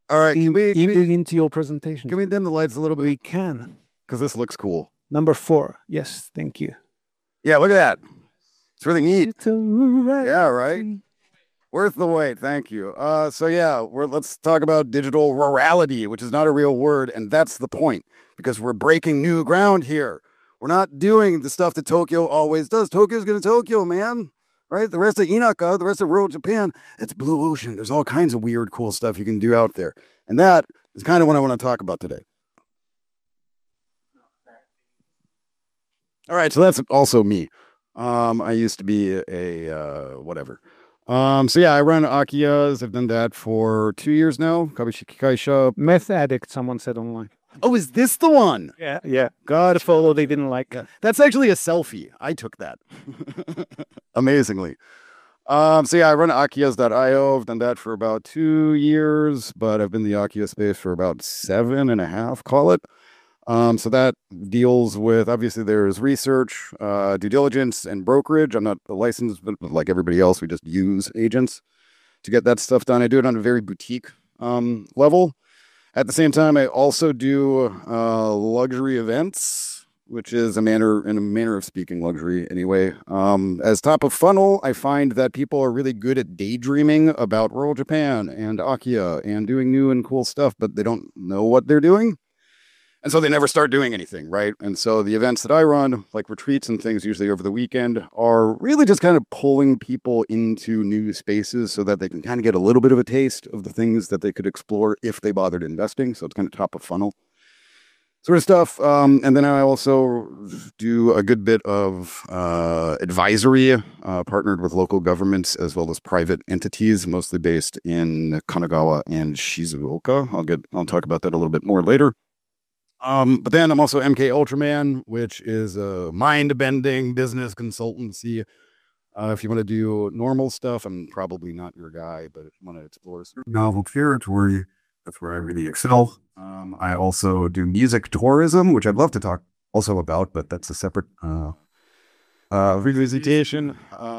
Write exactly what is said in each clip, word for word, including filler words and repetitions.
All right, can in, we, can in- we into your presentation. can we dim the lights a little We bit? can. Because this looks cool. Number four. Yes, thank you. Yeah, look at that. It's really neat. It's a right. Yeah, right. Worth the wait. Thank you. Uh, so yeah, we're let's talk about digital rurality, which is not a real word, and that's the point because we're breaking new ground here. We're not doing the stuff that Tokyo always does. Tokyo's gonna Tokyo, man. Right? The rest of Inaka, the rest of rural Japan, it's blue ocean. There's all kinds of weird, cool stuff you can do out there, and that is kind of what I want to talk about today. All right, so that's also me. Um, I used to be a uh, whatever. Um, so yeah, I run Akiya's. I've done that for two years now. Kabishiki Kaisha. Meth addict, someone said online. Oh, is this the one? Yeah, yeah. God, The photo they didn't like. yeah. That's actually a selfie. I took that. Amazingly. Um, so yeah, I run Akiyas dot i o. I've done that for about two years, but I've been in the Akiya space for about seven and a half, call it. Um, so that deals with obviously there's research, uh, due diligence, and brokerage. I'm not licensed, but like everybody else, we just use agents to get that stuff done. I do it on a very boutique um, level. At the same time, I also do uh, luxury events, which is a manner, in a manner of speaking, luxury anyway. Um, as top of funnel, I find that people are really good at daydreaming about rural Japan and Akiya and doing new and cool stuff, but they don't know what they're doing. And so they never start doing anything, right? And so the events that I run, like retreats and things, usually over the weekend, are really just kind of pulling people into new spaces so that they can kind of get a little bit of a taste of the things that they could explore if they bothered investing. So it's kind of top of funnel sort of stuff. Um, and then I also do a good bit of uh, advisory, uh, partnered with local governments as well as private entities, mostly based in Kanagawa and Shizuoka. I'll get, I'll talk about that a little bit more later. Um, but then I'm also M K Ultraman, which is a mind bending business consultancy. Uh, if you want to do normal stuff, I'm probably not your guy, but if you want to explore certain novel territory, that's where I really excel. Um, I also do music tourism, which I'd love to talk also about, but that's a separate uh, uh, revisitation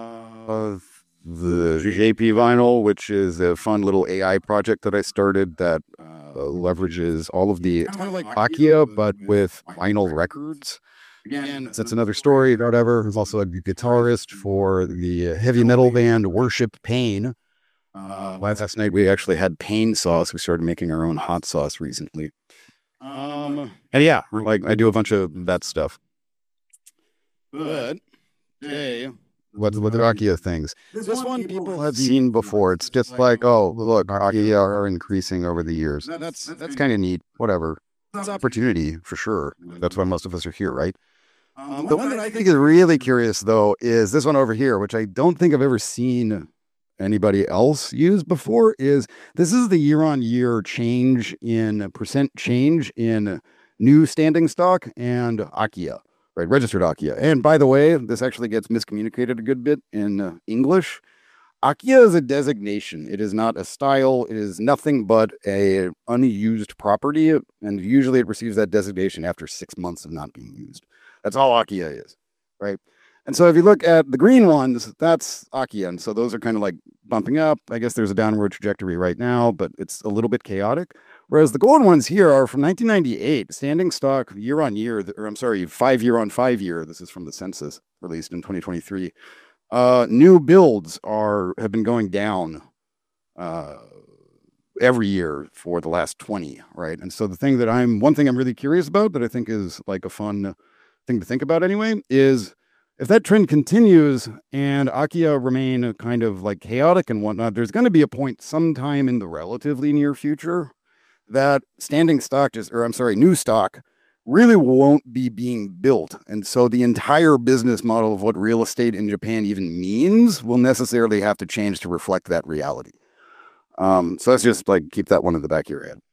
of the J P Vinyl, which is a fun little A I project that I started that uh, leverages all of the, it's kind of like Akia, but with vinyl records. Again, that's another story, whatever. He's also a guitarist for the heavy metal band Worship Pain. Uh, last night we actually had pain sauce. We started making our own hot sauce recently. Um, and yeah, like I do a bunch of that stuff. But today, what what the Akia things? This one people have seen before. It's just like, oh, look, Akia are increasing over the years. That's that's kind of neat. Whatever. It's opportunity for sure. That's why most of us are here, right? Um, the one that I think is really curious, though, is this one over here, which I don't think I've ever seen anybody else use before. Is this is the year-on-year change in percent change in new standing stock and Akia, right? Registered Akia. And by the way, this actually gets miscommunicated a good bit in uh, English. Akia is a designation. It is not a style. It is nothing but a unused property, and usually it receives that designation after six months of not being used. That's all Akia is, right? And so if you look at the green ones, that's Akia. And so those are kind of like bumping up. I guess there's a downward trajectory right now, but it's a little bit chaotic. Whereas the gold ones here are from nineteen ninety-eight, standing stock year on year, or I'm sorry, five year on five year. This is from the census released in twenty twenty-three. Uh, new builds are have been going down uh, every year for the last twenty, right? And so the thing that I'm, one thing I'm really curious about that I think is like a fun thing to think about anyway, is if that trend continues and Akia remain kind of like chaotic and whatnot, there's going to be a point sometime in the relatively near future that standing stock just, or I'm sorry, new stock really won't be being built. And so the entire business model of what real estate in Japan even means will necessarily have to change to reflect that reality. Um, so let's just like keep that one in the back of your head.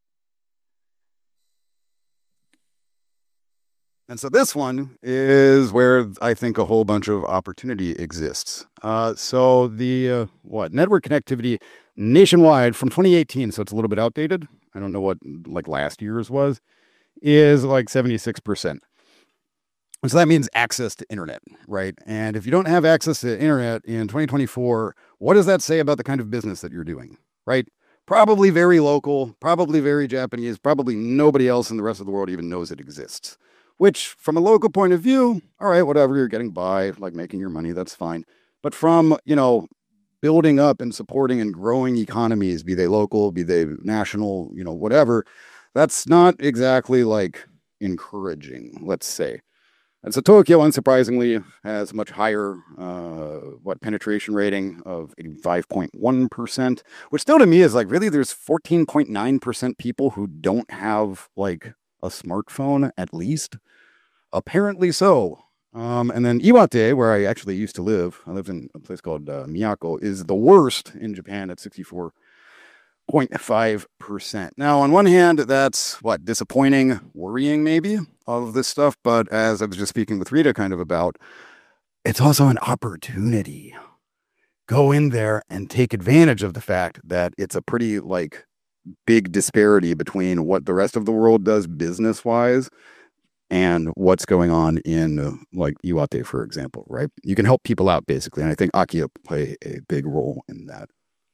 And so this one is where I think a whole bunch of opportunity exists. Uh, so the uh, what network connectivity nationwide from twenty eighteen, so it's a little bit outdated. I don't know what like last year's was, is like seventy-six percent. So that means access to internet, right? And if you don't have access to internet in twenty twenty-four, what does that say about the kind of business that you're doing, right? Probably very local, probably very Japanese, probably nobody else in the rest of the world even knows it exists. Which, from a local point of view, all right, whatever, you're getting by, like making your money, that's fine. But from, you know, building up and supporting and growing economies, be they local, be they national, you know, whatever, that's not exactly like encouraging, let's say. And so Tokyo, unsurprisingly, has much higher, uh, what, penetration rating of eighty-five point one percent, which still to me is like, really, there's fourteen point nine percent people who don't have like a smartphone at least. Apparently so. Um, and then Iwate, where I actually used to live, I lived in a place called uh, Miyako, is the worst in Japan at sixty-four point five percent. Now, on one hand, that's what, disappointing, worrying maybe, all of this stuff. But as I was just speaking with Rita kind of about, it's also an opportunity. Go in there and take advantage of the fact that it's a pretty like big disparity between what the rest of the world does business wise and what's going on in uh, like Iwate, for example, right? You can help people out basically. And I think Akiya play a big role in that.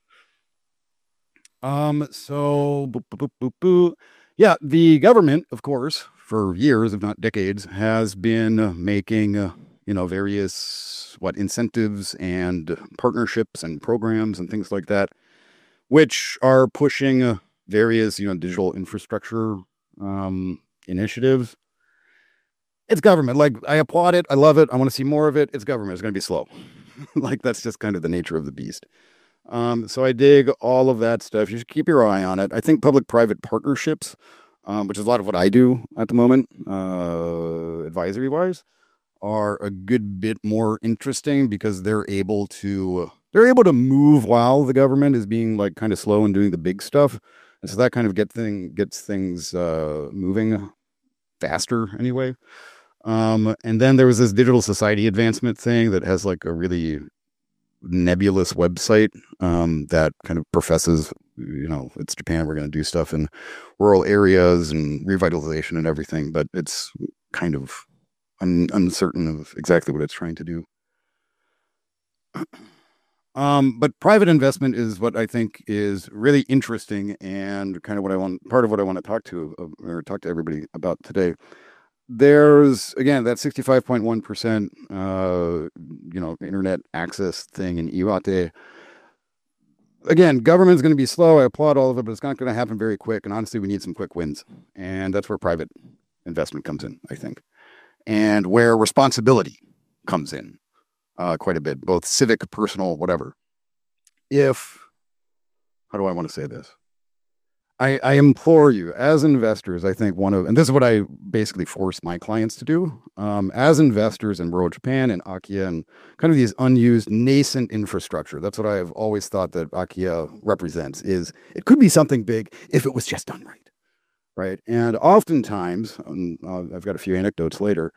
Um, so, boop, boop, boop, boop, boop. Yeah, the government, of course, for years, if not decades, has been making, uh, you know, various, what, incentives and partnerships and programs and things like that, which are pushing uh, various, you know, digital infrastructure um, initiatives. It's government. Like, I applaud it. I love it. I want to see more of it. It's government. It's going to be slow. Like, that's just kind of the nature of the beast. Um, so I dig all of that stuff. You should keep your eye on it. I think public-private partnerships, um, which is a lot of what I do at the moment, uh, advisory-wise, are a good bit more interesting because they're able to they're able to move while the government is being like kind of slow and doing the big stuff, and so that kind of get thing gets things uh, moving faster anyway. Um, and then there was this digital society advancement thing that has like a really nebulous website um, that kind of professes, you know, it's Japan, we're going to do stuff in rural areas and revitalization and everything, but it's kind of un- uncertain of exactly what it's trying to do. Um, but private investment is what I think is really interesting and kind of what I want, part of what I want to talk to or talk to everybody about today. There's, again, that sixty-five point one percent, uh, you know, internet access thing in Iwate. Again, government's going to be slow. I applaud all of it, but it's not going to happen very quick. And honestly, we need some quick wins. And that's where private investment comes in, I think. And where responsibility comes in uh, quite a bit, both civic, personal, whatever. If, how do I want to say this? I, I implore you, as investors, I think one of, and this is what I basically force my clients to do, um, as investors in rural Japan and Akiya and kind of these unused nascent infrastructure. That's what I've always thought that Akiya represents, is it could be something big if it was just done right, right? And oftentimes, um, uh, I've got a few anecdotes later,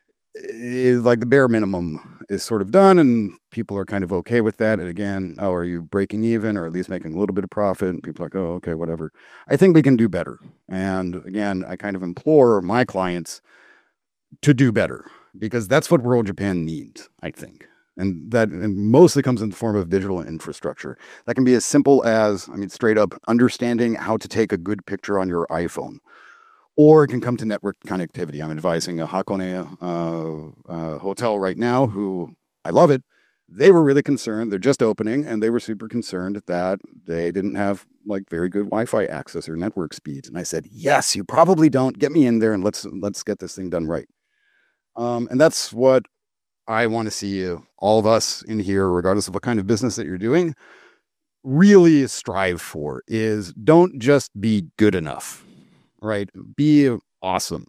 is like the bare minimum is sort of done and people are kind of okay with that. And again, oh, are you breaking even or at least making a little bit of profit? And people are like, oh, okay, whatever. I think we can do better. And again, I kind of implore my clients to do better because that's what rural Japan needs, I think. And that and mostly comes in the form of digital infrastructure. That can be as simple as, I mean, straight up understanding how to take a good picture on your iPhone. Or it can come to network connectivity. I'm advising a Hakone uh, uh, hotel right now who, I love it. They were really concerned. They're just opening, and they were super concerned that they didn't have like very good Wi-Fi access or network speeds. And I said, yes, you probably don't. Get me in there and let's let's get this thing done right. Um, and that's what I want to see you, all of us in here, regardless of what kind of business that you're doing, really strive for is don't just be good enough. Right. Be awesome.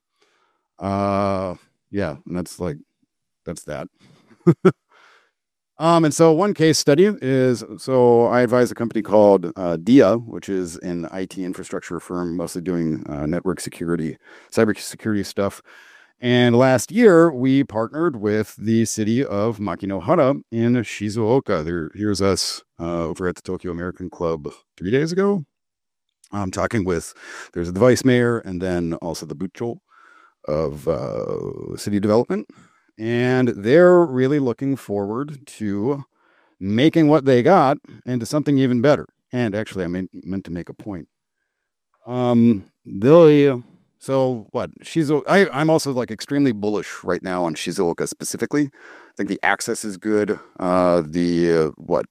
Uh, yeah. And that's like, that's that. um, and so one case study is, so I advise a company called uh, Dia, which is an I T infrastructure firm, mostly doing uh, network security, cybersecurity stuff. And last year we partnered with the city of Makinohara in Shizuoka. There, here's us uh, over at the Tokyo American Club three days ago. I'm talking with, there's the vice mayor and then also the bucho of uh, city development. And they're really looking forward to making what they got into something even better. And actually, I meant, meant to make a point. Um, they, so what? Shizuoka, I, I'm also like extremely bullish right now on Shizuoka specifically. I think the access is good. Uh, the, uh, what,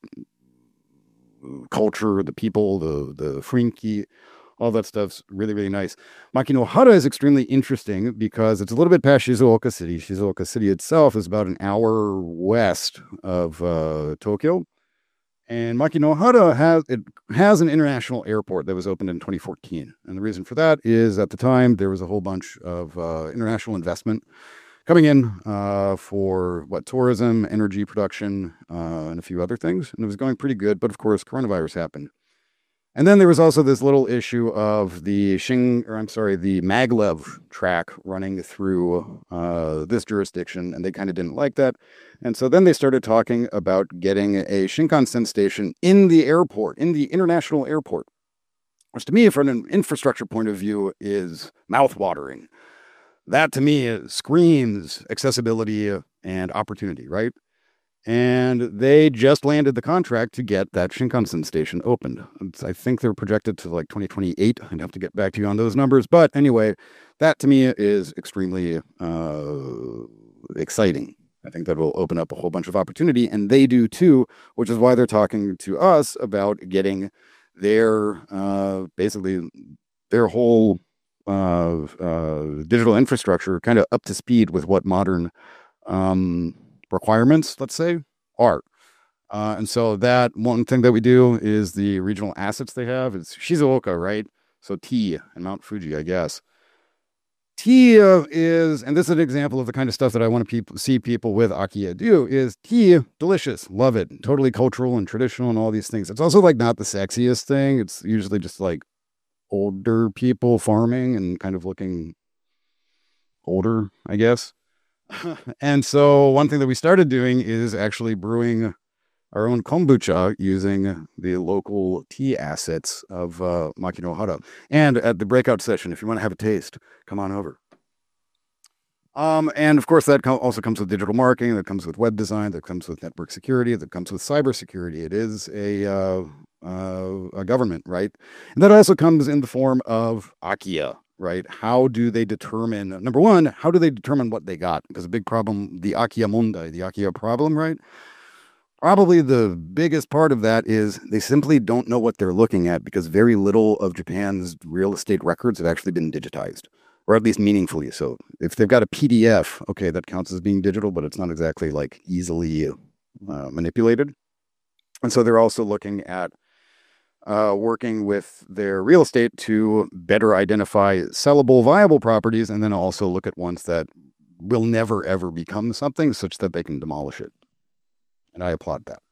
culture, the people, the, the Frinki, all that stuff's really, really nice. Makinohara is extremely interesting because it's a little bit past Shizuoka City. Shizuoka City itself is about an hour west of uh, Tokyo. And Makinohara has it has an international airport that was opened in twenty fourteen. And the reason for that is at the time there was a whole bunch of uh, international investment coming in uh, for what tourism, energy production, uh, and a few other things. And it was going pretty good. But of course, coronavirus happened. And then there was also this little issue of the Shing, or I'm sorry, the Maglev track running through uh, this jurisdiction, and they kind of didn't like that. And so then they started talking about getting a Shinkansen station in the airport, in the international airport, which to me, from an infrastructure point of view, is mouthwatering. That to me screams accessibility and opportunity, right? And they just landed the contract to get that Shinkansen station opened. I think they're projected to like twenty twenty-eight. I'd have to get back to you on those numbers. But anyway, that to me is extremely uh, exciting. I think that will open up a whole bunch of opportunity. And they do too, which is why they're talking to us about getting their, uh, basically, their whole uh, uh, digital infrastructure kind of up to speed with what modern um requirements, let's say, are. Uh, and so that one thing that we do is the regional assets they have. It's Shizuoka, right? So T and Mount Fuji, I guess. T uh, is, and this is an example of the kind of stuff that I want to pe- see people with Akiya do, is tea, delicious, love it, totally cultural and traditional and all these things. It's also like not the sexiest thing. It's usually just like older people farming and kind of looking older, I guess. And so one thing that we started doing is actually brewing our own kombucha using the local tea assets of uh, Makinohara. And at the breakout session, if you want to have a taste, come on over. Um, and of course, that co- also comes with digital marketing, that comes with web design, that comes with network security, that comes with cybersecurity. It is a, uh, uh, a government, right? And that also comes in the form of Akiya. Right? How do they determine, number one, how do they determine what they got? Because a big problem, the Akiya Mondai, the Akiya problem, right? Probably the biggest part of that is they simply don't know what they're looking at because very little of Japan's real estate records have actually been digitized, or at least meaningfully so. If they've got a P D F, okay, that counts as being digital, but it's not exactly like easily uh, manipulated. And so they're also looking at Uh, working with their real estate to better identify sellable, viable properties, and then also look at ones that will never, ever become something such that they can demolish it. And I applaud that.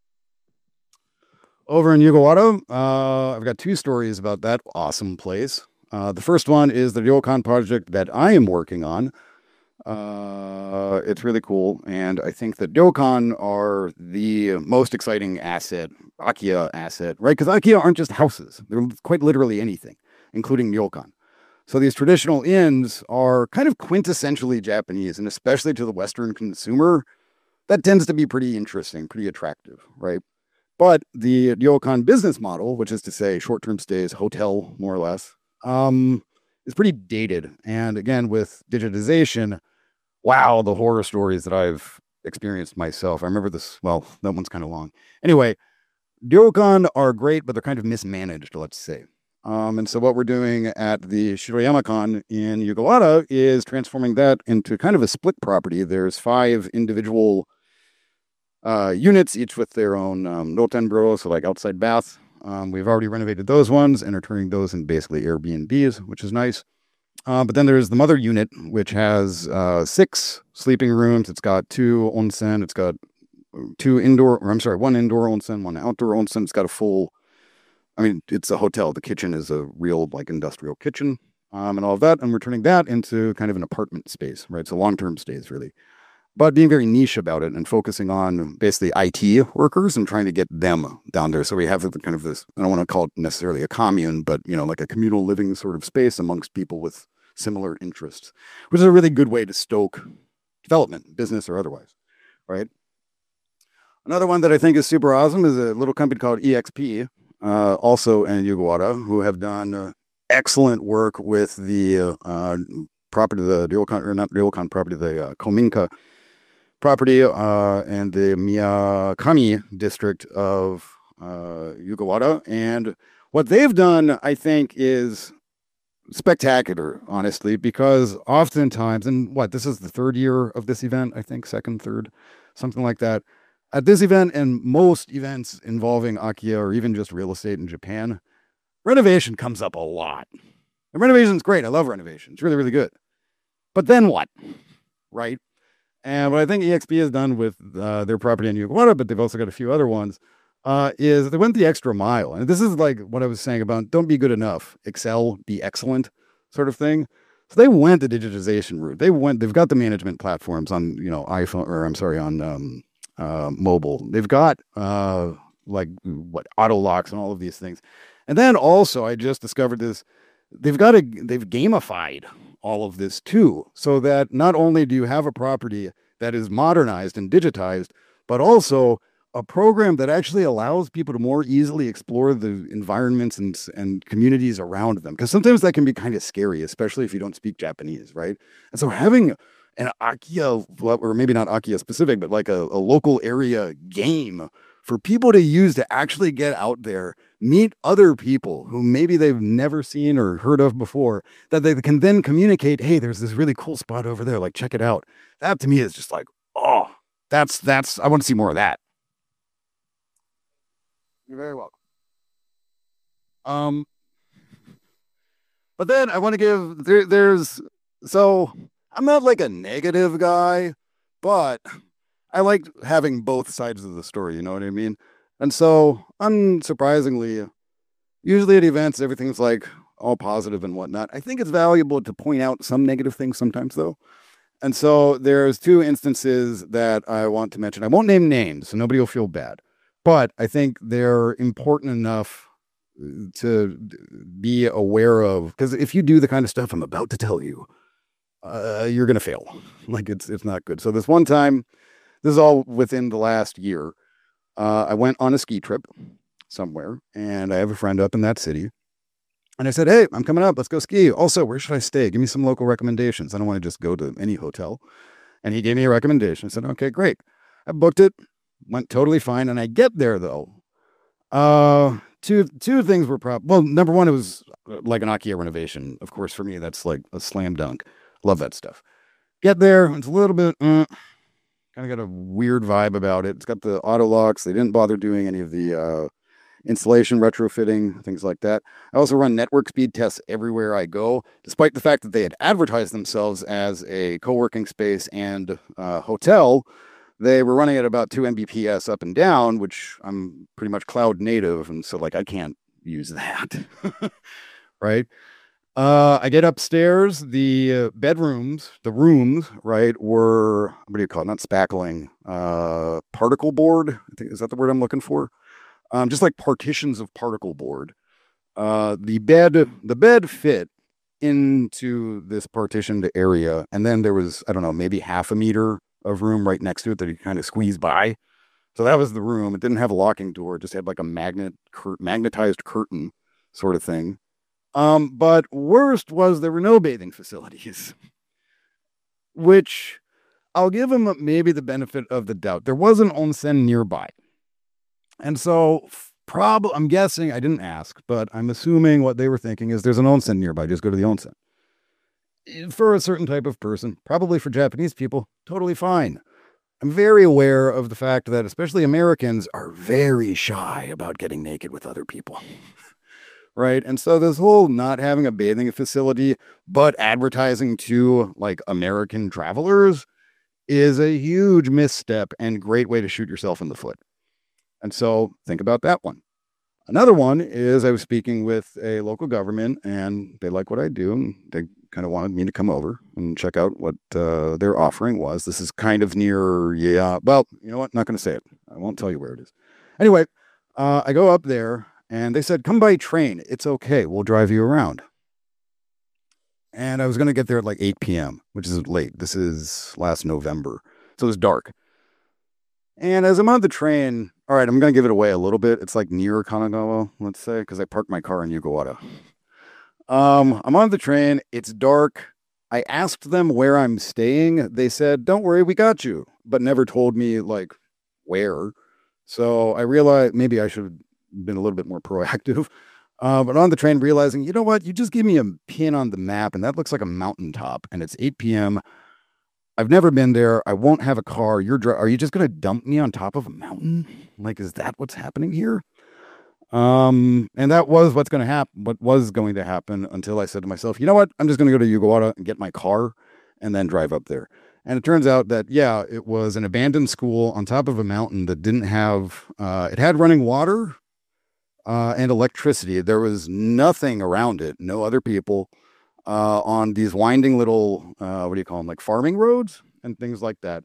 Over in Yugawara, uh, I've got two stories about that awesome place. Uh, the first one is the ryokan project that I am working on. Uh, it's really cool, and I think that ryokan are the most exciting asset, Akiya asset, right? Because Akiya aren't just houses; they're quite literally anything, including ryokan. So these traditional inns are kind of quintessentially Japanese, and especially to the Western consumer, that tends to be pretty interesting, pretty attractive, right? But the ryokan business model, which is to say short-term stays, hotel, more or less, um, is pretty dated. And again, with digitization, wow, the horror stories that I've experienced myself. I remember this, well, that one's kind of long. Anyway, ryokan are great, but they're kind of mismanaged, let's say. Um, and so what we're doing at the Shiroyama-kan in Yugawara is transforming that into kind of a split property. There's five individual uh, units, each with their own um, rotenburo, so like outside bath. Um, we've already renovated those ones and are turning those into basically Airbnbs, which is nice. Uh, but then there's the mother unit, which has uh, six sleeping rooms. It's got two onsen. It's got two indoor, or I'm sorry, one indoor onsen, one outdoor onsen. It's got a full, I mean, it's a hotel. The kitchen is a real, like, industrial kitchen um, and all of that. And we're turning that into kind of an apartment space, right? So long-term stays, really. But being very niche about it and focusing on basically I T workers and trying to get them down there. So we have kind of this, I don't want to call it necessarily a commune, but, you know, like a communal living sort of space amongst people with similar interests, which is a really good way to stoke development, business or otherwise, right? Another one that I think is super awesome is a little company called E X P. uh, also in Yugawara, who have done uh, excellent work with the uh, property, the Ryokan, or not Ryokan property, the uh, Kominka property uh, and the Miyakami district of uh, Yugawara. And what they've done, I think, is spectacular, honestly, because oftentimes, and what, this is the third year of this event, I think, second, third, something like that. At this event and most events involving Akiya or even just real estate in Japan, renovation comes up a lot. And renovation's great. I love renovation. It's really, really good. But then what? Right? And what I think E X P has done with uh, their property in Yugawara, but they've also got a few other ones, uh, is they went the extra mile. And this is like what I was saying about don't be good enough, excel, be excellent sort of thing. So they went the digitization route. They went, they've got the management platforms on, you know, iPhone, or I'm sorry, on um, uh, mobile. They've got uh, like what, auto locks and all of these things. And then also I just discovered this, they've got a, they've gamified all of this too, so that not only do you have a property that is modernized and digitized, but also a program that actually allows people to more easily explore the environments and, and communities around them. Because sometimes that can be kind of scary, especially if you don't speak Japanese, right? And so having an Akiya, or maybe not Akiya specific, but like a, a local area game for people to use to actually get out there, meet other people who maybe they've never seen or heard of before, that they can then communicate, hey, there's this really cool spot over there, like check it out. That to me is just like, oh, that's, that's, I want to see more of that. You're very welcome. Um, but then I want to give, there, there's, so I'm not like a negative guy, but I like having both sides of the story, you know what I mean? And so, unsurprisingly, usually at events, everything's like all positive and whatnot. I think it's valuable to point out some negative things sometimes, though. And so there's two instances that I want to mention. I won't name names, so nobody will feel bad. But I think they're important enough to be aware of, because if you do the kind of stuff I'm about to tell you, uh, you're going to fail. Like, it's it's not good. So this one time, this is all within the last year, uh, I went on a ski trip somewhere, and I have a friend up in that city. And I said, hey, I'm coming up. Let's go ski. Also, where should I stay? Give me some local recommendations. I don't want to just go to any hotel. And he gave me a recommendation. I said, okay, great. I booked it. Went totally fine. And I get there, though. Uh, two two things were prob. Well, number one, it was like an Akiya renovation. Of course, for me, that's like a slam dunk. Love that stuff. Get there. It's a little bit... Uh, kind of got a weird vibe about it. It's got the auto locks. They didn't bother doing any of the uh, installation retrofitting, things like that. I also run network speed tests everywhere I go, despite the fact that they had advertised themselves as a co-working space and uh, hotel. They were running at about two megabits per second up and down, which I'm pretty much cloud native, and so like I can't use that, right? Uh, I get upstairs, the uh, bedrooms, the rooms, right, were, what do you call it? Not spackling, uh, particle board. I think, is that the word I'm looking for? Um, just like partitions of particle board. Uh, the bed, the bed fit into this partitioned area. And then there was, I don't know, maybe half a meter of room right next to it that you kind of squeeze by. So that was the room. It didn't have a locking door. It just had like a magnet, cur- magnetized curtain sort of thing. Um, but worst was there were no bathing facilities, which I'll give them maybe the benefit of the doubt. There was an onsen nearby. And so probably, I'm guessing, I didn't ask, but I'm assuming what they were thinking is there's an onsen nearby. Just go to the onsen. For a certain type of person, probably for Japanese people, totally fine. I'm very aware of the fact that especially Americans are very shy about getting naked with other people. Right. And so this whole not having a bathing facility, but advertising to like American travelers is a huge misstep and great way to shoot yourself in the foot. And so think about that one. Another one is I was speaking with a local government and they like what I do. And they kind of wanted me to come over and check out what uh, their offering was. This is kind of near, yeah, well, you know what? Not going to say it. I won't tell you where it is. Anyway, uh, I go up there. And they said, come by train. It's okay. We'll drive you around. And I was going to get there at like eight p.m., which is late. This is last November. So it was dark. And as I'm on the train, All right, I'm going to give it away a little bit. It's like near Kanagawa, let's say, because I parked my car in Yugawara. Um, I'm on the train. It's dark. I asked them where I'm staying. They said, don't worry, we got you, but never told me, like, where. So I realized maybe I should have been a little bit more proactive. Uh, but on the train, realizing, you know what? You just give me a pin on the map, and that looks like a mountaintop, and it's eight p.m. I've never been there. I won't have a car. You're dri- are you just going to dump me on top of a mountain? Like, is that what's happening here? Um, and that was what's going to happen, what was going to happen until I said to myself, you know what? I'm just going to go to Yugawara and get my car and then drive up there. And it turns out that, yeah, it was an abandoned school on top of a mountain that didn't have, uh, it had running water, uh, and electricity. There was nothing around it, no other people, uh, on these winding little, uh, what do you call them? Like farming roads and things like that.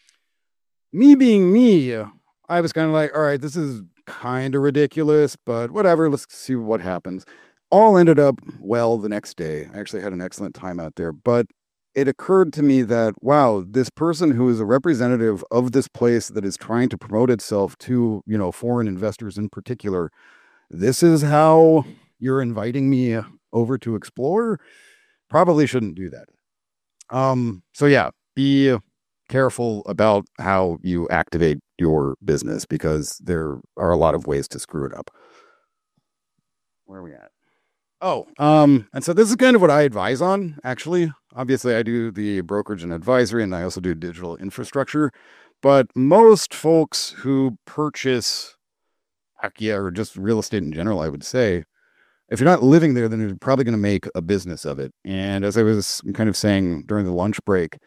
Me being me, I was kind of like, all right, this is kind of ridiculous, but whatever, let's see what happens. All ended up well the next day. I actually had an excellent time out there, but it occurred to me that, wow, this person who is a representative of this place that is trying to promote itself to, you know, foreign investors in particular, this is how you're inviting me over to explore? Probably shouldn't do that. Um, so yeah, be careful about how you activate your business because there are a lot of ways to screw it up. Where are we at? Oh, um, and so this is kind of what I advise on, actually. Obviously, I do the brokerage and advisory, and I also do digital infrastructure. But most folks who purchase Akia or just real estate in general, I would say, if you're not living there, then you're probably going to make a business of it. And as I was kind of saying during the lunch break,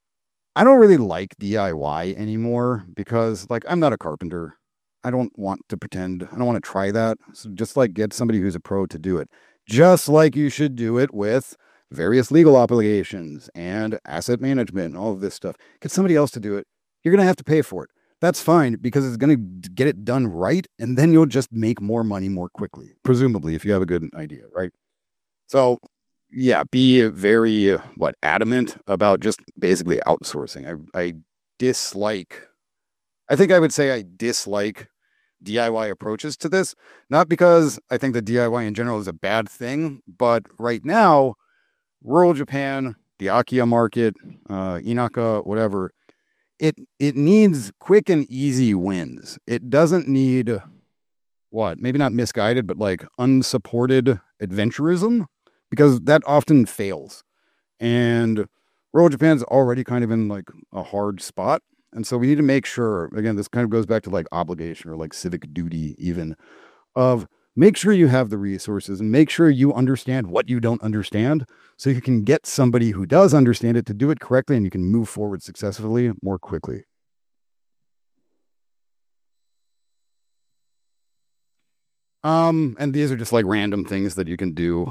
I don't really like D I Y anymore because, like, I'm not a carpenter. I don't want to pretend. I don't want to try that. So just, like, get somebody who's a pro to do it. Just like you should do it with various legal obligations and asset management and all of this stuff. Get somebody else to do it. You're going to have to pay for it. That's fine because it's going to get it done right, and then you'll just make more money more quickly, presumably, if you have a good idea, right? So, yeah, be very, uh, what, adamant about just basically outsourcing. I, I dislike, I think I would say I dislike D I Y approaches to this, not because I think that D I Y in general is a bad thing, but right now, rural Japan, the Akia market, uh, Inaka, whatever, it it needs quick and easy wins. It doesn't need, what, maybe not misguided, but like unsupported adventurism, because that often fails. And rural Japan's already kind of in like a hard spot. And so we need to make sure, again, this kind of goes back to like obligation or like civic duty even, of make sure you have the resources and make sure you understand what you don't understand so you can get somebody who does understand it to do it correctly and you can move forward successfully more quickly. Um, and these are just like random things that you can do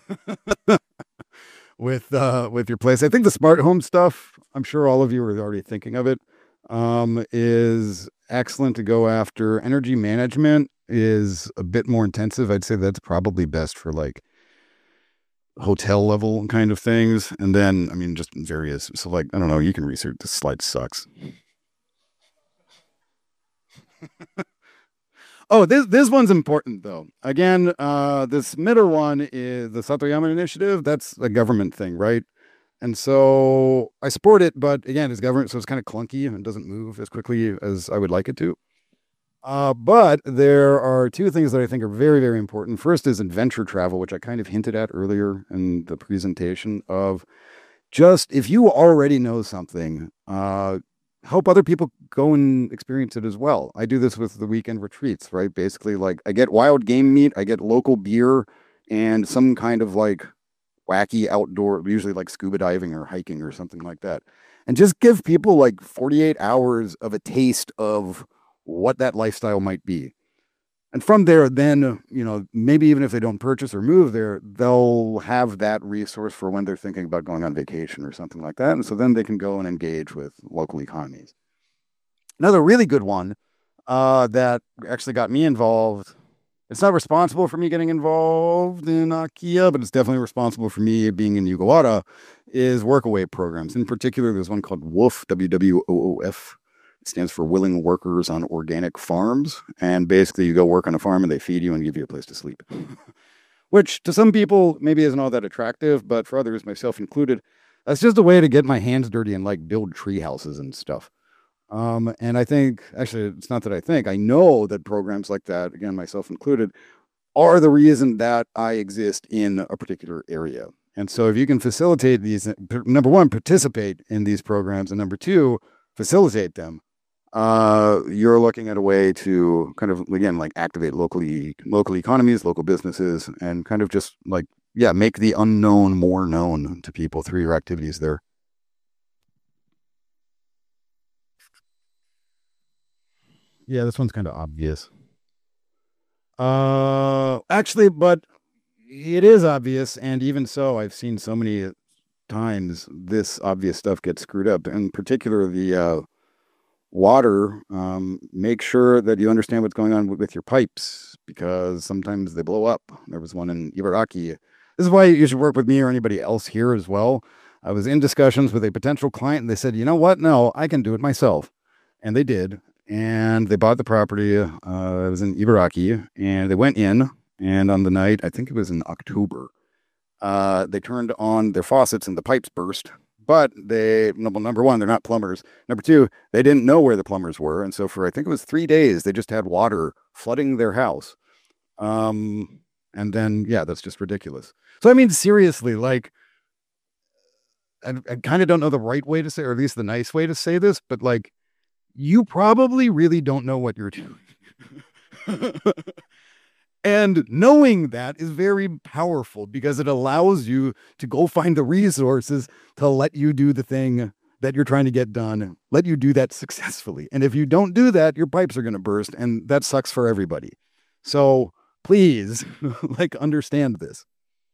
with uh with your place. I think the smart home stuff, I'm sure all of you are already thinking of it, um, is excellent to go after. Energy management is a bit more intensive. I'd say that's probably best for like hotel level kind of things. And then, I mean, just various. So like, I don't know, you can research. This slide sucks. Oh, this this one's important though. Again, uh, this middle one is the Satoyama Initiative. That's a government thing, right? And so I support it, but again, it's government, so it's kind of clunky and doesn't move as quickly as I would like it to. Uh, but there are two things that I think are very, very important. First is adventure travel, which I kind of hinted at earlier in the presentation of just if you already know something, uh, help other people go and experience it as well. I do this with the weekend retreats, right? Basically, like I get wild game meat, I get local beer, and some kind of like wacky outdoor, usually like scuba diving or hiking or something like that. And just give people like forty-eight hours of a taste of what that lifestyle might be. And from there, then, you know, maybe even if they don't purchase or move there, they'll have that resource for when they're thinking about going on vacation or something like that. And so then they can go and engage with local economies. Another really good one uh, that actually got me involved. It's not responsible for me getting involved in Akia, but it's definitely responsible for me being in Yugawara, is workaway programs. In particular, there's one called WOOF, W W O O F, It stands for Willing Workers on Organic Farms. And basically, you go work on a farm and they feed you and give you a place to sleep. Which to some people maybe isn't all that attractive, but for others, myself included, that's just a way to get my hands dirty and like build tree houses and stuff. Um, and I think, actually, it's not that I think, I know that programs like that, again, myself included, are the reason that I exist in a particular area. And so if you can facilitate these, number one, participate in these programs, and number two, facilitate them, uh, you're looking at a way to kind of, again, like activate locally, local economies, local businesses, and kind of just like, yeah, make the unknown more known to people through your activities there. Yeah, this one's kind of obvious. Uh, actually, but it is obvious, and even so, I've seen so many times this obvious stuff gets screwed up. In particular, the uh, water. Um, make sure that you understand what's going on with, with your pipes because sometimes they blow up. There was one in Ibaraki. This is why you should work with me or anybody else here as well. I was in discussions with a potential client, and they said, "You know what? No, I can do it myself," and they did. And they bought the property. Uh, it was in Ibaraki, and they went in. And on the night, I think it was in October, uh, they turned on their faucets and the pipes burst. But they, well, number one, they're not plumbers. Number two, they didn't know where the plumbers were. And so for, I think it was three days, they just had water flooding their house. Um, and then, yeah, that's just ridiculous. So, I mean, seriously, like, I, I kind of don't know the right way to say, or at least the nice way to say this, but like, you probably really don't know what you're doing. And knowing that is very powerful because it allows you to go find the resources to let you do the thing that you're trying to get done, let you do that successfully. And if you don't do that, your pipes are going to burst, and that sucks for everybody. So please, like, understand this.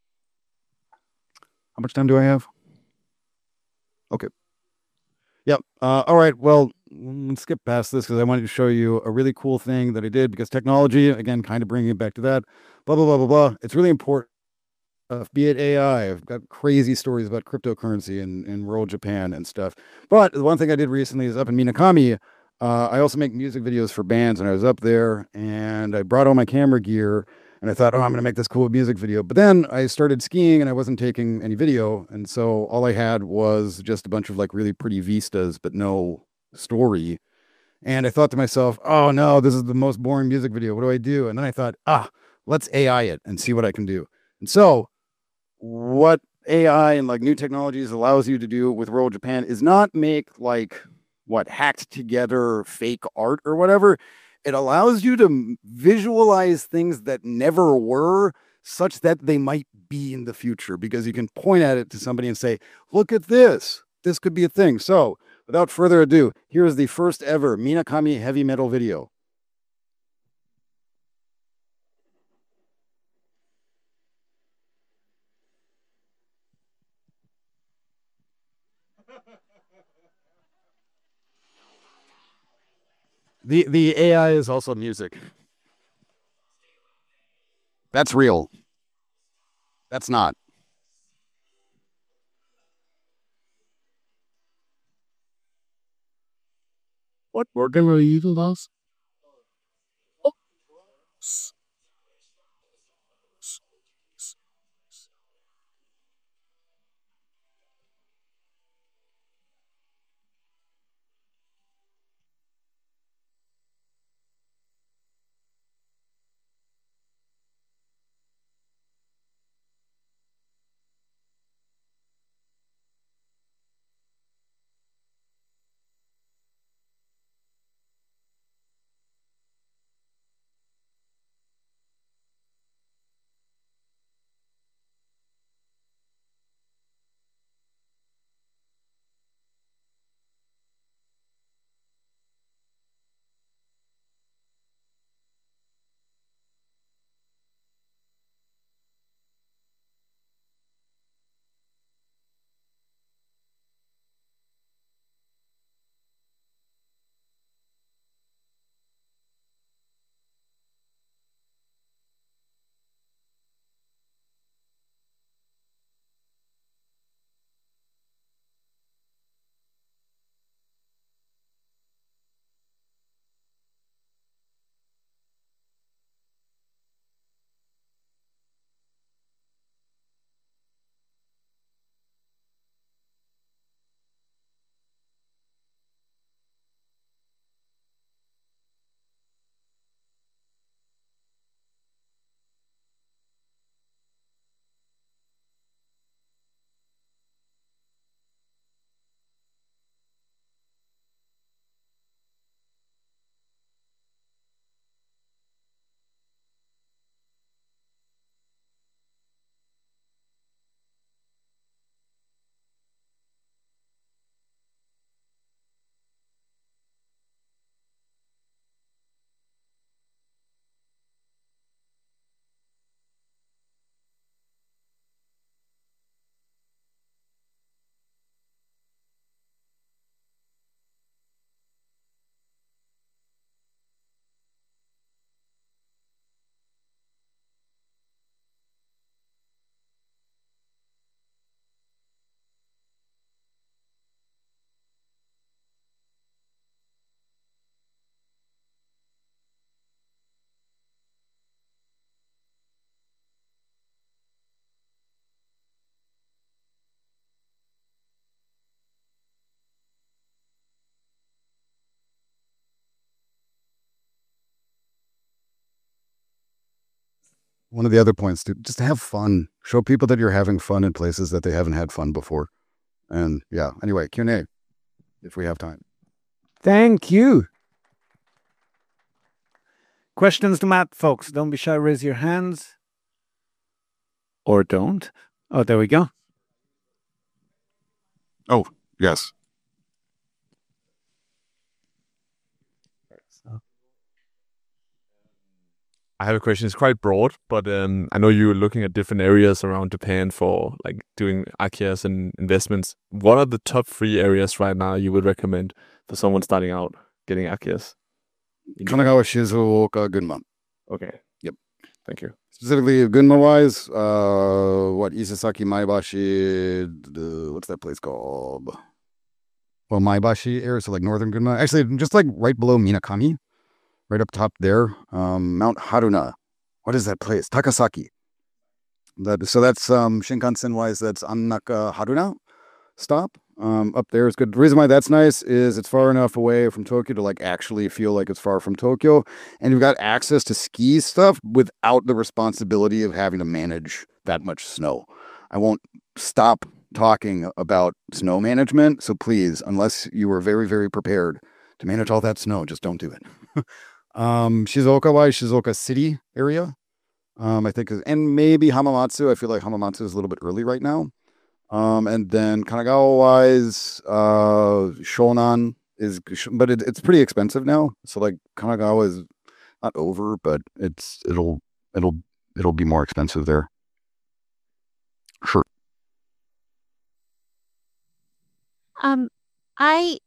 How much time do I have? Okay. Yep. Uh, all right. Well, let's skip past this because I wanted to show you a really cool thing that I did because technology, again, kind of bringing it back to that, blah, blah, blah, blah, blah. It's really important. Uh, be it A I, I've got crazy stories about cryptocurrency in, in rural Japan and stuff. But the one thing I did recently is up in Minakami. Uh, I also make music videos for bands, and I was up there and I brought all my camera gear and I thought, oh, I'm going to make this cool music video. But then I started skiing and I wasn't taking any video. And so all I had was just a bunch of like really pretty vistas, but no story. And I thought to myself, oh no, this is the most boring music video. What do I do? And then I thought, ah, let's A I it and see what I can do. And so what A I and like new technologies allows you to do with rural Japan is not make like what hacked together fake art or whatever. It allows you to visualize things that never were such that they might be in the future because you can point at it to somebody and say, look at this. This could be a thing. So without further ado, here's the first ever Minakami heavy metal video. The the A I is also music. That's real. That's not. What organ will you use? one of the other points, to just have fun. Show people that you're having fun in places that they haven't had fun before. And yeah, anyway, Q and A, if we have time. Thank you. Questions to Matt, folks. Don't be shy. Raise your hands. Or don't. Oh, there we go. Oh, yes. I have a question. It's quite broad, but um, I know you're looking at different areas around Japan for like doing akiyas and investments. What are the top three areas right now you would recommend for someone starting out getting akiyas? Kanagawa, Shizuoka, Gunma. Okay. Yep. Thank you. Specifically, Gunma-wise, uh, what, Isesaki, Maebashi, the, what's that place called? Well, Maebashi area, so like northern Gunma. Actually, just like right below Minakami, right up top there, um, Mount Haruna. What is that place? Takasaki. That, so that's um, Shinkansen-wise, that's Annaka Haruna stop. Um, up there is good. The reason why that's nice is it's far enough away from Tokyo to like actually feel like it's far from Tokyo, and you've got access to ski stuff without the responsibility of having to manage that much snow. I won't stop talking about snow management, so please, unless you are very, very prepared to manage all that snow, just don't do it. um, Shizuoka-wise, Shizuoka City area, um, I think, is, and maybe Hamamatsu. I feel like Hamamatsu is a little bit early right now. Um, and then Kanagawa-wise, uh, Shonan is, but it, it's pretty expensive now. So like Kanagawa is not over, but it's it'll it'll it'll be more expensive there. Sure. Um, I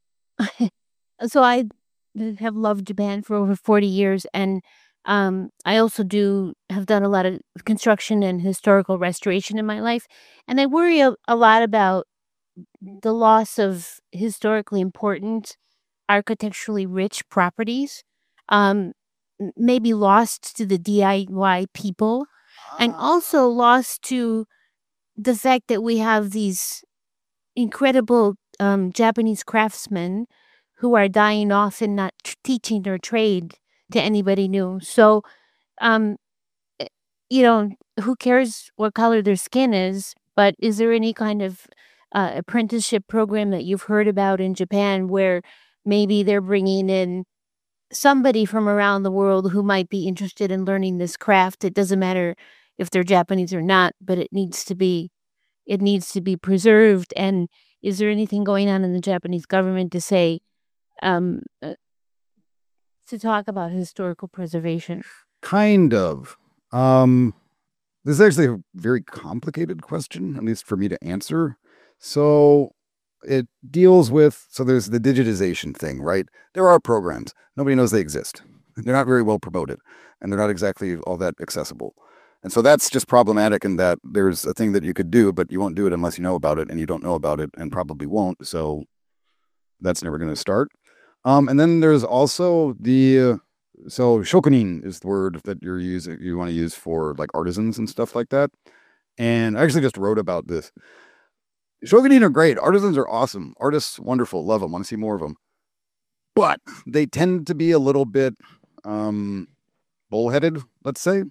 so I have loved Japan for over forty years, and um, I also do have done a lot of construction and historical restoration in my life, and I worry a, a lot about the loss of historically important, architecturally rich properties, um, m- maybe lost to the D I Y people, and also lost to the fact that we have these incredible um, Japanese craftsmen who are dying off and not t- teaching their trade to anybody new. So, um, eh, you know, who cares what color their skin is? But is there any kind of uh, apprenticeship program that you've heard about in Japan where maybe they're bringing in somebody from around the world who might be interested in learning this craft? It doesn't matter if they're Japanese or not, but it needs to be it needs to be preserved. And is there anything going on in the Japanese government to say, um, uh, to talk about historical preservation? Kind of. Um, this is actually a very complicated question, at least for me to answer. So it deals with, so there's the digitization thing, right? There are programs. Nobody knows they exist. They're not very well promoted, and they're not exactly all that accessible. And so that's just problematic in that there's a thing that you could do, but you won't do it unless you know about it, and you don't know about it and probably won't. So that's never going to start. Um, and then there's also the, uh, so shokunin is the word that you're using, you want to use for like artisans and stuff like that. And I actually just wrote about this. Shokunin are great. Artisans are awesome. Artists, wonderful. Love them. Want to see more of them. But they tend to be a little bit um, bullheaded, let's say.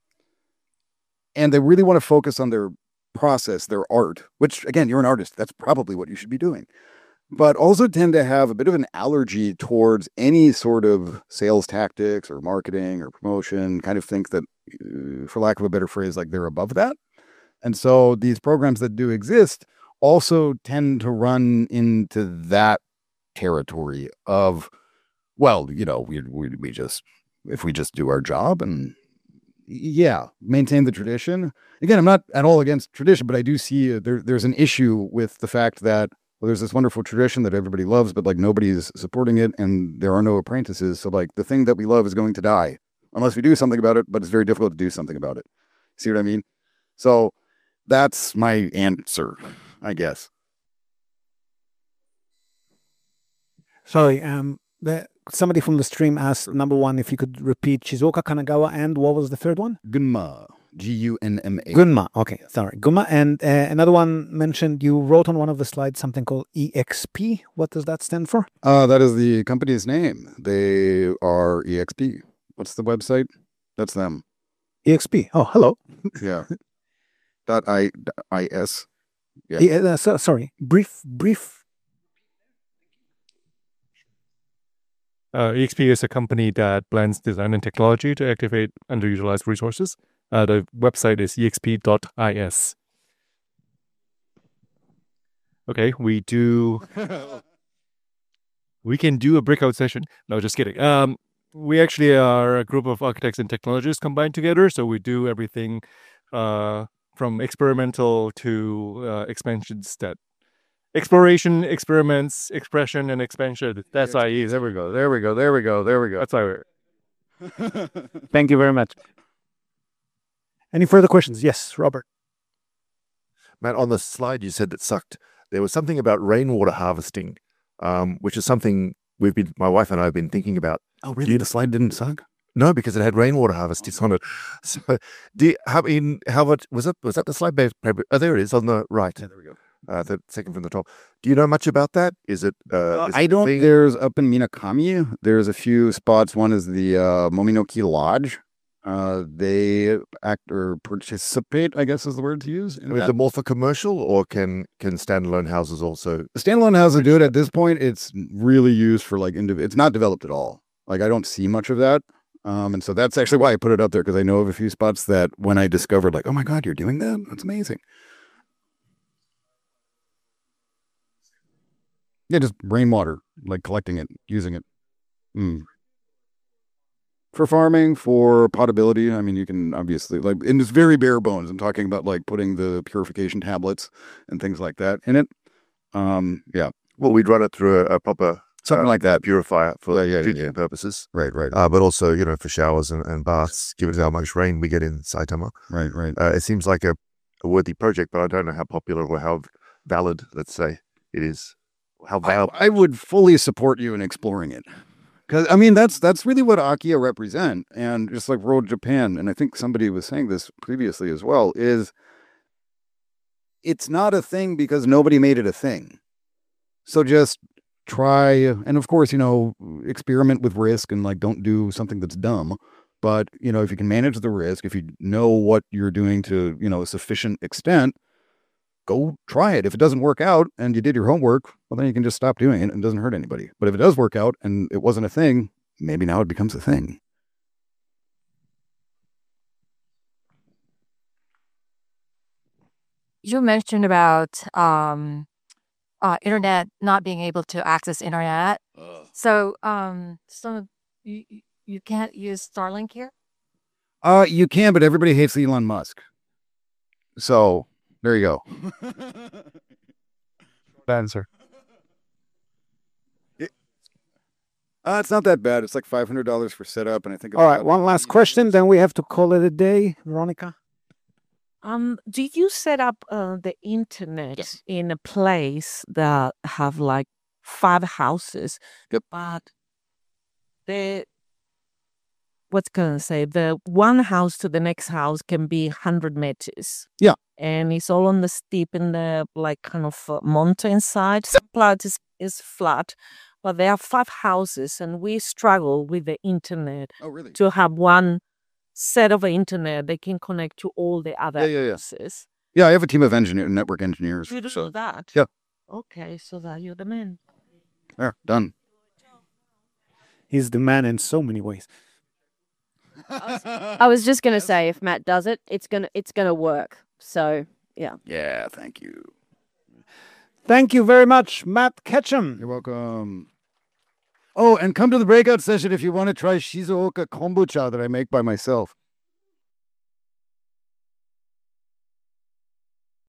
And they really want to focus on their process, their art, which, again, you're an artist. That's probably what you should be doing. But also tend to have a bit of an allergy towards any sort of sales tactics or marketing or promotion, kind of think that, uh, for lack of a better phrase, like they're above that. And so these programs that do exist also tend to run into that territory of, well, you know, we, we, we just, if we just do our job and yeah, maintain the tradition. Again, I'm not at all against tradition, but I do see uh, there, there's an issue with the fact that, well, there's this wonderful tradition that everybody loves, but like nobody's supporting it and there are no apprentices. So like the thing that we love is going to die unless we do something about it, but it's very difficult to do something about it. See what I mean? So that's my answer, I guess. Sorry, um, the, somebody from the stream asked, number one, if you could repeat Shizuoka, Kanagawa, and what was the third one? Gunma, G U N M A. Gunma. Okay, sorry. Gunma. And uh, another one mentioned, you wrote on one of the slides something called E X P. What does that stand for? Uh, that is the company's name. They are E X P. What's the website? That's them. E X P. Oh, hello. Yeah. Dot I dot is. Yeah. Yeah, uh, so, sorry. Brief, brief. Uh, E X P is a company that blends design and technology to activate underutilized resources. Uh, the website is e x p dot is. Okay, we do. We can do a breakout session. No, just kidding. Um, we actually are a group of architects and technologists combined together. So we do everything uh, from experimental to uh, expansions that exploration, experiments, expression, and expansion. That's I E. There we go. There we go. There we go. There we go. That's why we're. Thank you very much. Any further questions? Yes, Robert. Matt, on the slide you said that sucked. There was something about rainwater harvesting, um, which is something we've been, my wife and I have been thinking about. Oh, really? The slide didn't suck? No, because it had rainwater harvesters on it. So, do you, how in how much was that? Was that the slide? Oh, there it is on the right. Yeah, there we go. Uh, the second from the top. Do you know much about that? Is it? Uh, Uh, is I it don't. being- There's up in Minakami. There's a few spots. One is the uh, Mominoki Lodge. Uh, they act or participate, I guess is the word to use. in I mean, is that. it more for commercial, or can can standalone houses also? The standalone houses do it at this point. It's really used for like individual. It's not developed at all. Like I don't see much of that. Um, and so that's actually why I put it up there, because I know of a few spots that when I discovered, like, oh my God, you're doing that? That's amazing. Yeah, just rainwater, like collecting it, using it. Mm. For farming, for potability, I mean, you can obviously, like, and it's very bare bones. I'm talking about like putting the purification tablets and things like that in it. Um, yeah, Well, we'd run it through a, a proper something uh, like that. purifier for Yeah, yeah, treatment yeah. purposes, Right, right, uh, but also you know for showers and, and baths. Given how much rain we get in Saitama, right, right. uh, it seems like a, a worthy project, but I don't know how popular or how valid, let's say, it is. How I, valid? I would fully support you in exploring it. Because, I mean, that's that's really what Akiya represent. And just like Road Japan, and I think somebody was saying this previously as well, is it's not a thing because nobody made it a thing. So just try, and of course, you know, experiment with risk and like don't do something that's dumb. But, you know, if you can manage the risk, if you know what you're doing to, you know, a sufficient extent, go try it. If it doesn't work out and you did your homework, well, then you can just stop doing it and it doesn't hurt anybody. But if it does work out and it wasn't a thing, maybe now it becomes a thing. You mentioned about um, uh, internet not being able to access internet. So, um, so you you- you can't use Starlink here. Uh, you can, but everybody hates Elon Musk. So there you go. Answer. Uh, it's not that bad. It's like five hundred dollars for setup. And I think, it's All right, about- one last question, then we have to call it a day. Veronica? Um, do you set up uh, the internet in a place that have like five houses? Yep. But the what's gonna say the one house to the next house can be hundred meters. Yeah. And it's all on the steep in the like kind of uh, mountain side. Some part is is flat, but there are five houses, and we struggle with the internet Oh, really? to have one set of internet that can connect to all the other Yeah, yeah, yeah. houses. Yeah, I have a team of engineer, network engineers. You do So that? yeah. Okay, so that you're the man. there, done. He's the man in so many ways. I was just gonna say, if Matt does it, it's gonna it's gonna work. So yeah. Yeah, thank you. Thank you very much, Matt Ketchum. You're welcome. Oh, and come to the breakout session if you want to try Shizuoka kombucha that I make by myself.